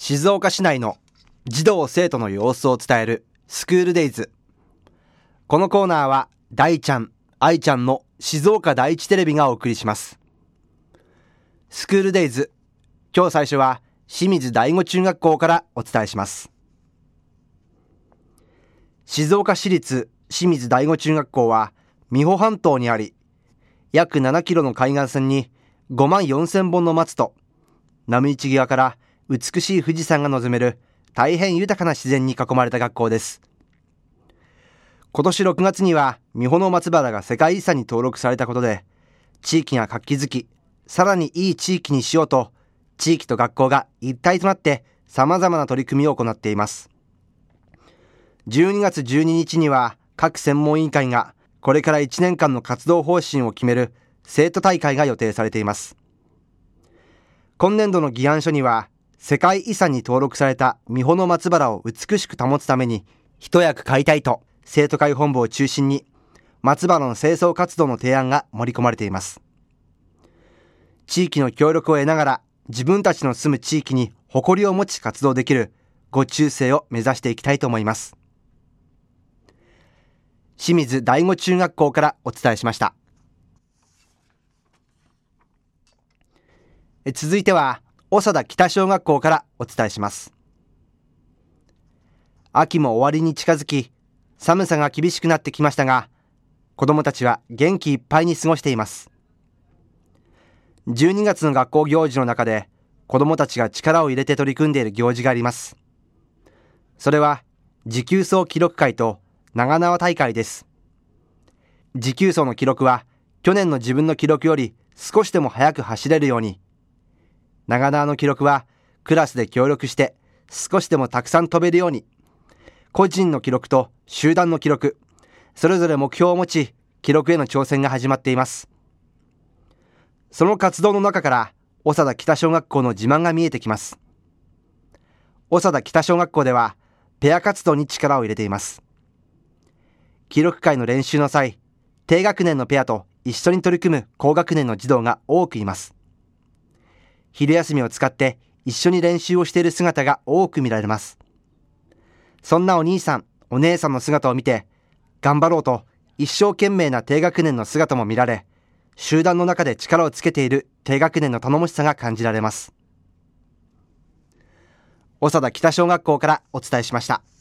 静岡市内の児童生徒の様子を伝えるスクールデイズ。このコーナーは大ちゃん、愛ちゃんの静岡第一テレビがお送りします。スクールデイズ、今日最初は清水第五中学校からお伝えします。静岡市立清水第五中学校は美保半島にあり、約7キロの海岸線に5万4000本の松と波打ち際から美しい富士山が望める大変豊かな自然に囲まれた学校です。今年6月には美保の松原が世界遺産に登録されたことで、地域が活気づき、さらにいい地域にしようと、地域と学校が一体となって様々な取り組みを行っています。12月12日には各専門委員会がこれから1年間の活動方針を決める生徒大会が予定されています。今年度の議案書には、世界遺産に登録された美保の松原を美しく保つために一役買いたいと、生徒会本部を中心に松原の清掃活動の提案が盛り込まれています。地域の協力を得ながら自分たちの住む地域に誇りを持ち活動できるご中生を目指していきたいと思います。清水第五中学校からお伝えしました。続いては長田北小学校からお伝えします。秋も終わりに近づき、寒さが厳しくなってきましたが、子どもたちは元気いっぱいに過ごしています。12月の学校行事の中で、子どもたちが力を入れて取り組んでいる行事があります。それは持久走記録会と長縄大会です。持久走の記録は去年の自分の記録より少しでも速く走れるように、長縄の記録はクラスで協力して少しでもたくさん飛べるように、個人の記録と集団の記録、それぞれ目標を持ち記録への挑戦が始まっています。その活動の中から長田北小学校の自慢が見えてきます。長田北小学校ではペア活動に力を入れています。記録会の練習の際、低学年のペアと一緒に取り組む高学年の児童が多くいます。昼休みを使って一緒に練習をしている姿が多く見られます。そんなお兄さん、お姉さんの姿を見て、頑張ろうと一生懸命な低学年の姿も見られ、集団の中で力をつけている低学年の頼もしさが感じられます。長田北小学校からお伝えしました。